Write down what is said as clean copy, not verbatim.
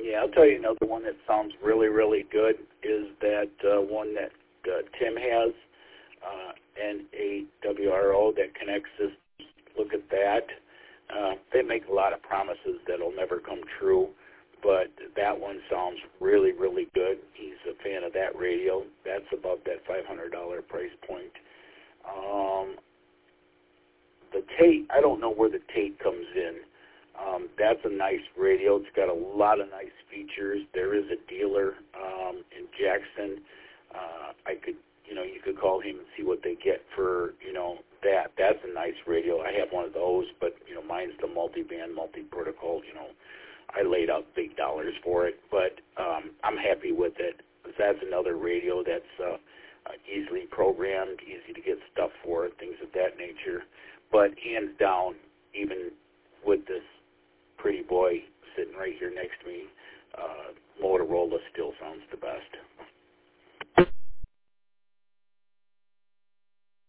Yeah, I'll tell you another one that sounds really, really good is that one that Tim has, NAWRO, that connects us. Look at that. They make a lot of promises that'll never come true, but that one sounds really, really good. He's a fan of that radio. That's above that $500 price point. The Tate, I don't know where the Tate comes in. That's a nice radio. It's got a lot of nice features. There is a dealer in Jackson. You could call him and see what they get for, that. That's a nice radio. I have one of those, but, mine's the multi-band, multi-protocol. I laid out big dollars for it, but I'm happy with it. That's another radio that's easily programmed, easy to get stuff for, things of that nature. But hands down, even with this pretty boy sitting right here next to me, Motorola still sounds the best.